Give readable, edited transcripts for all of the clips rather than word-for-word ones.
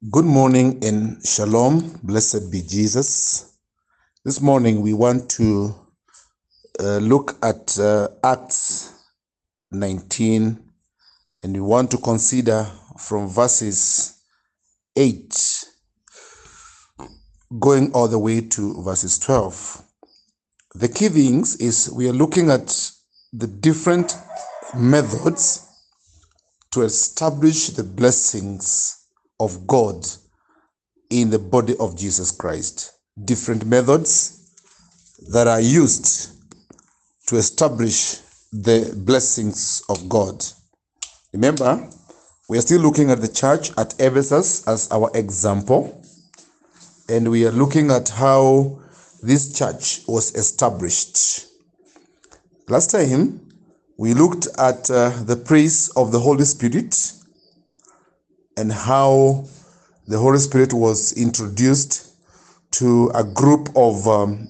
Good morning and shalom. Blessed be Jesus. This morning we want to look at Acts 19, and we want to consider from verses 8 going all the way to verses 12. The key things is we are looking at the different methods to establish the blessings of God in the body of Jesus Christ. Different methods that are used to establish the blessings of God. Remember, we are still looking at the church at Ephesus as our example, and we are looking at how this church was established. Last time, we looked at the praise of the Holy Spirit and how the Holy Spirit was introduced to a group of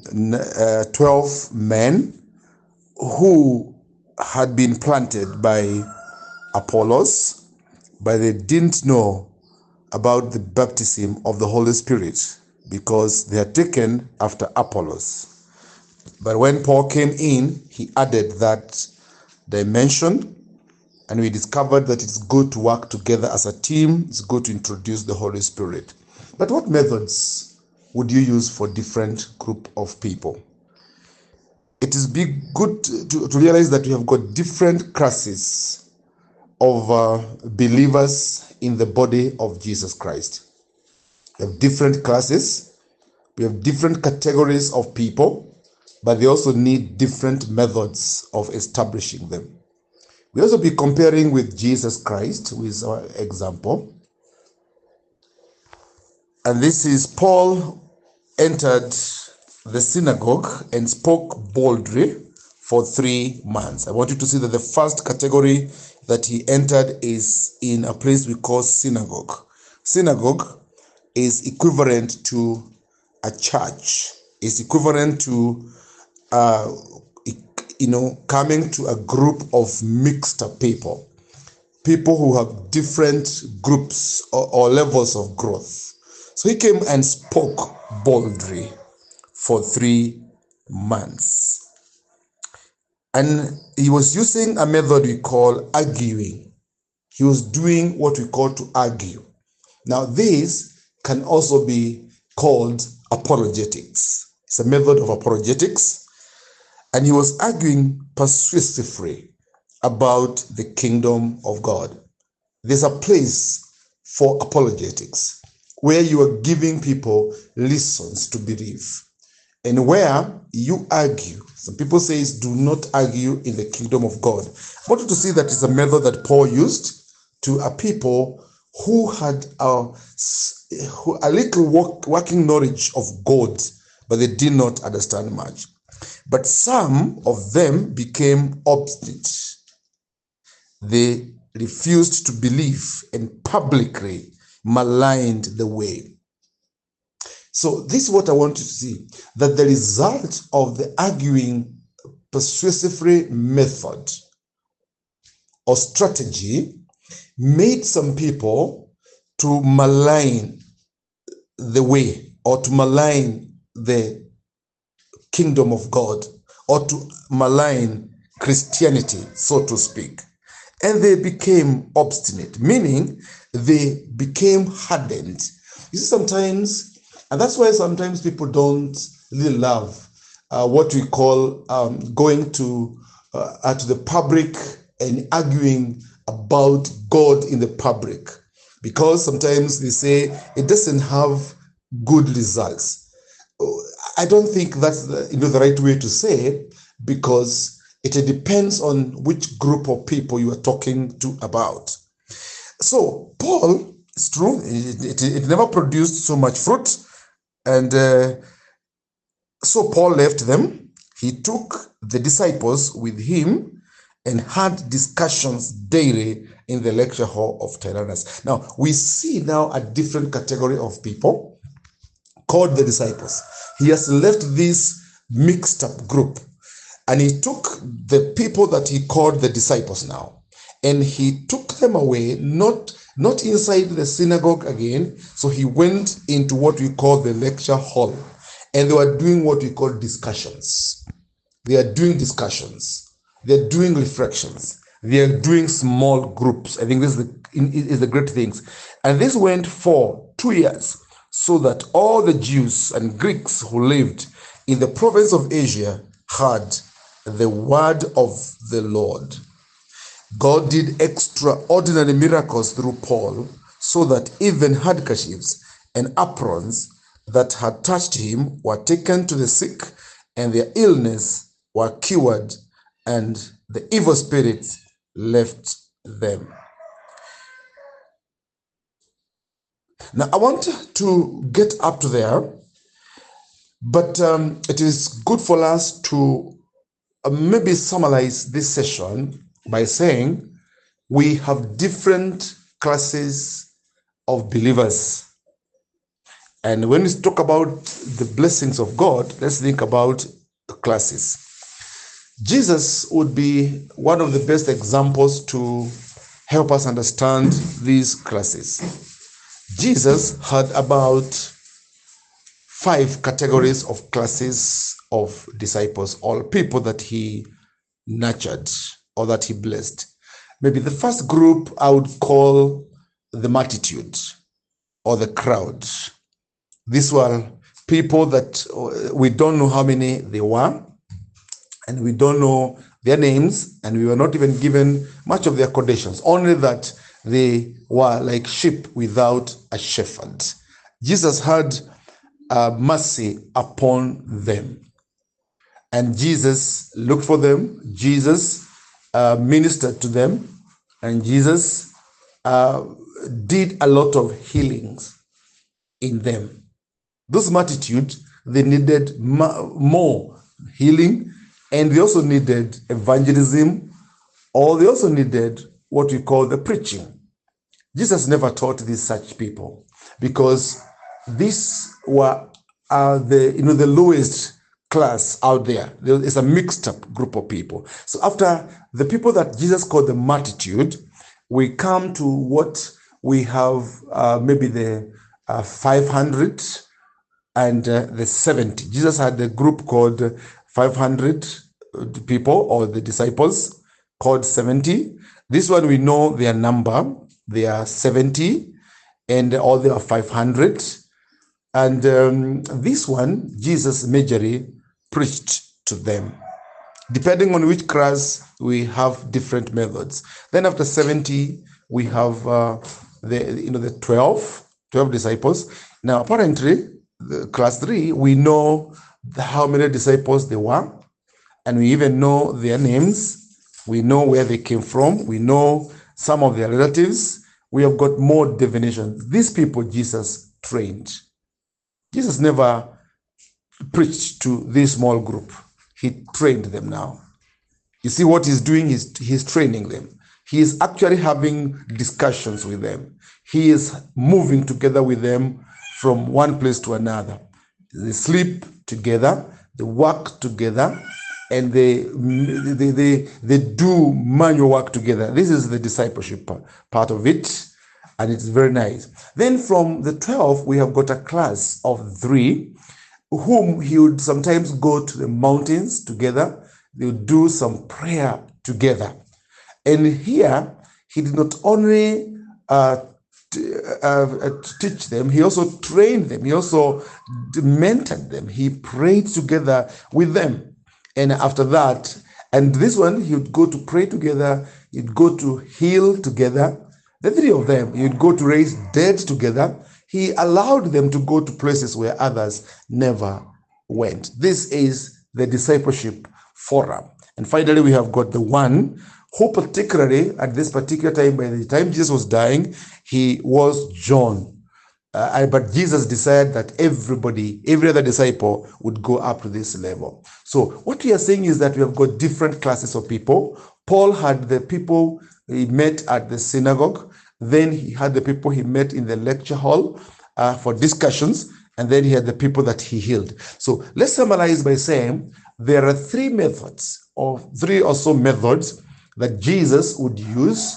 12 men who had been planted by Apollos, but they didn't know about the baptism of the Holy Spirit because they had taken after Apollos. But when Paul came in, he added that dimension, and we discovered that it's good to work together as a team. It's good to introduce the Holy Spirit. But what methods would you use for different group of people? It is good to realize that we have got different classes of believers in the body of Jesus Christ. We have different classes, we have different categories of people, but they also need different methods of establishing them. We also be comparing with Jesus Christ, who is our example. And this is Paul entered the synagogue and spoke boldly for 3 months. I want you to see that the first category that he entered is in a place we call synagogue. Synagogue is equivalent to a church. It's equivalent to coming to a group of mixed people who have different groups or levels of growth. So he came and spoke boldly for 3 months. And he was using a method we call arguing. He was doing what we call to argue. Now, this can also be called apologetics. It's a method of apologetics. And he was arguing persuasively about the kingdom of God. There's a place for apologetics where you are giving people reasons to believe, and where you argue. Some people say, do not argue in the kingdom of God. I want you to see that it's a method that Paul used to a people who had a little working knowledge of God, but they did not understand much. But some of them became obstinate. They refused to believe and publicly maligned the way. So this is what I want you to see, that the result of the arguing persuasively method or strategy made some people to malign the way, or to malign the kingdom of God, or to malign Christianity, so to speak. And they became obstinate, meaning they became hardened. You see, sometimes, and that's why sometimes people don't really love what we call going to the public and arguing about God in the public, because sometimes they say it doesn't have good results. I don't think that's the right way to say, because it depends on which group of people you are talking to about. So Paul, it's true, it never produced so much fruit, and so Paul left them. He took the disciples with him and had discussions daily in the lecture hall of Tyrannus. Now, we see now a different category of people called the disciples. He has left this mixed up group, and he took the people that he called the disciples now, and he took them away, not not inside the synagogue again. So he went into what we call the lecture hall, and they were doing what we call discussions. They are doing discussions. They're doing reflections. They're doing small groups. I think this is the great things. And this went for 2 years, so that all the Jews and Greeks who lived in the province of Asia heard the word of the Lord. God did extraordinary miracles through Paul, so that even handkerchiefs and aprons that had touched him were taken to the sick, and their illness were cured, and the evil spirits left them. Now, I want to get up to there, but it is good for us to maybe summarize this session by saying we have different classes of believers. And when we talk about the blessings of God, let's think about the classes. Jesus would be one of the best examples to help us understand these classes. Jesus had about 5 categories of classes of disciples, or people that he nurtured or that he blessed. Maybe the first group I would call the multitude or the crowd. These were people that we don't know how many they were, and we don't know their names, and we were not even given much of their conditions, only that they were like sheep without a shepherd. Jesus had mercy upon them, and Jesus looked for them. Jesus ministered to them, and Jesus did a lot of healings in them. This multitude, they needed more healing, and they also needed evangelism, or they also needed what we call the preaching. Jesus never taught these such people, because these were the lowest class out there. It's a mixed up group of people. So after the people that Jesus called the multitude, we come to what we have, maybe the 500 and the 70. Jesus had a group called 500 people, or the disciples, called 70. This one we know their number. They are 70, and all they are 500. And this one, Jesus majorly preached to them. Depending on which class, we have different methods. Then after 70, we have the 12 disciples. Now, apparently, the class 3, we know how many disciples there were, and we even know their names. We know where they came from. We know some of their relatives. We have got more definitions. These people Jesus trained. Jesus never preached to this small group. He trained them now. You see what he's doing? He's training them. He is actually having discussions with them. He is moving together with them from one place to another. They sleep together, they work together, and they do manual work together. This is the discipleship part of it, and it's very nice. Then from the 12, we have got a class of 3, whom he would sometimes go to the mountains together. They would do some prayer together. And here, he did not only teach them, he also trained them, he also mentored them, he prayed together with them. And after that, and this one, he would go to pray together, he'd go to heal together, the 3 of them, he'd go to raise dead together. He allowed them to go to places where others never went. This is the discipleship forum. And finally, we have got the one who particularly at this particular time, by the time Jesus was dying, he was John. But Jesus decided that every other disciple would go up to this level. So what we are saying is that we have got different classes of people. Paul had the people he met at the synagogue. Then he had the people he met in the lecture hall for discussions. And then he had the people that he healed. So let's summarize by saying there are 3 methods, or 3 or so methods that Jesus would use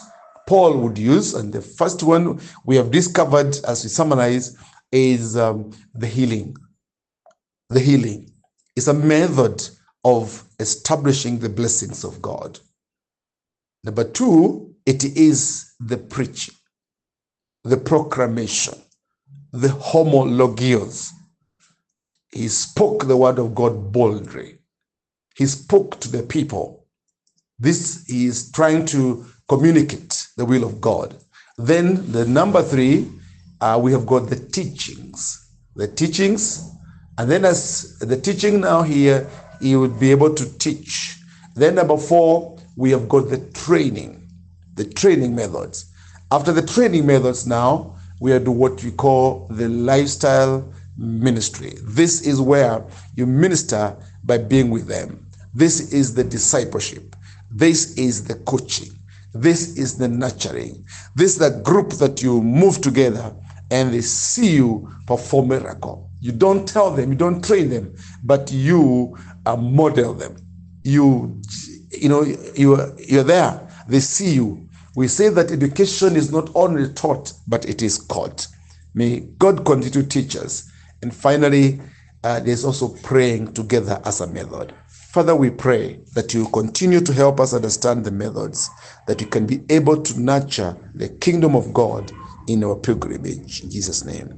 Paul would use. And the first one we have discovered, as we summarize, is the healing. The healing is a method of establishing the blessings of God. Number two, it is the preaching, the proclamation, the homologios. He spoke the word of God boldly. He spoke to the people. This is trying to communicate the will of God. Then the number three, we have got the teachings. The teachings, and then as the teaching now here, he would be able to teach. Then number four, we have got the training methods. After the training methods now, we are doing what we call the lifestyle ministry. This is where you minister by being with them. This is the discipleship. This is the coaching. This is the nurturing. This is the group that you move together and they see you perform miracle. You don't tell them, you don't train them, but you model them. You're there. They see you. We say that education is not only taught, but it is caught. May God continue to teach us. And finally, there's also praying together as a method. Father, we pray that you continue to help us understand the methods, that you can be able to nurture the kingdom of God in our pilgrimage. In Jesus' name.